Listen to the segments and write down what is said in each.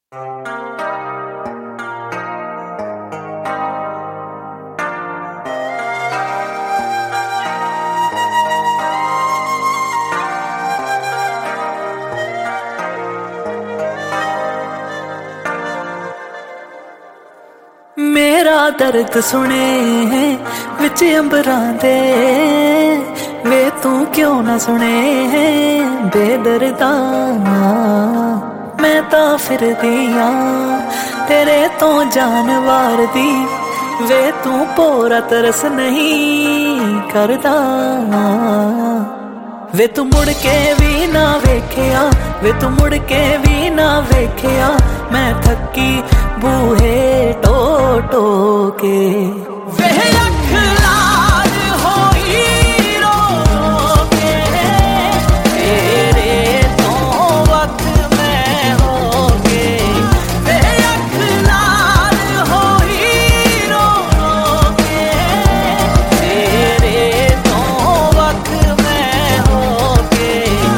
मेरा दर्द सुने विच अंबरां दे वे तू क्यों ना सुने बेदर्दा मैं तां फिरदी आं तेरे तो जानवार दी वे तू पोरा तरस नहीं करदा वे तू मुड़ के भी ना वेखिया वे तू मुड़ के भी ना वेखिया मैं थकी बूहे टो टो के वे अख लाल होई रो के तेरे तो वक्त मैं हो के वे अख लाल होई रो के तेरे तो वक्त मैं हो के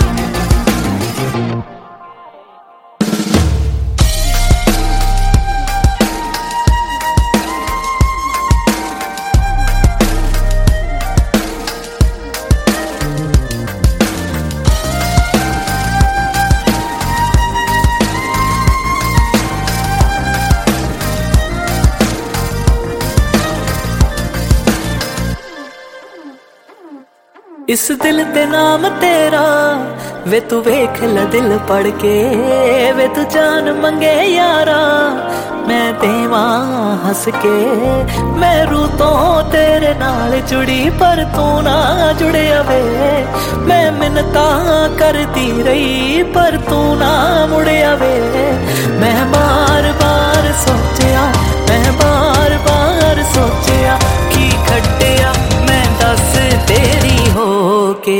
इस दिल दे नाम तेरा वे तू वेख ला दिल पढ़ के वे तू जान मंगे यारा मैं देवा हंस के मैं रू तो तेरे नाल जुड़ी पर तू ना जुड़िया वे मैं मिन्नता करती रही पर तू ना मुड़िया वे मैं बार बार सोचिया मैं बार बार सोचिया की खटिया मैं दस तेरी हो के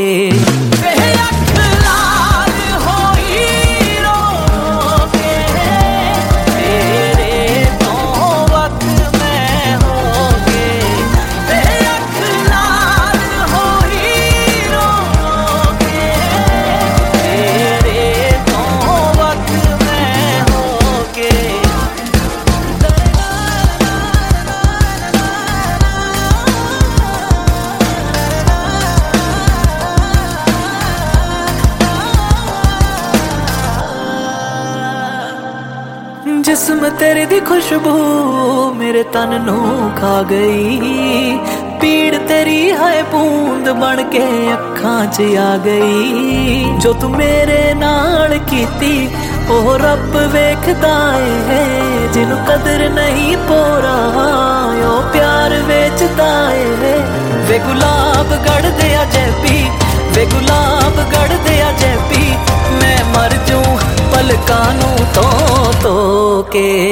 जिस्म तेरी दी खुशबू मेरे तन नू खा गई पीड़ तेरी है बूंद बन के अखां च आ गई जो तू मेरे नाल कीती ओह रब वेखदा है जिन्नू कदर नहीं पोरा ओ प्यार वेचदा है वे गुलाब गढ़ दिया जैबी वे गुलाब गढ़ दिया जैबी मैं मर जूं पलकां नू तो के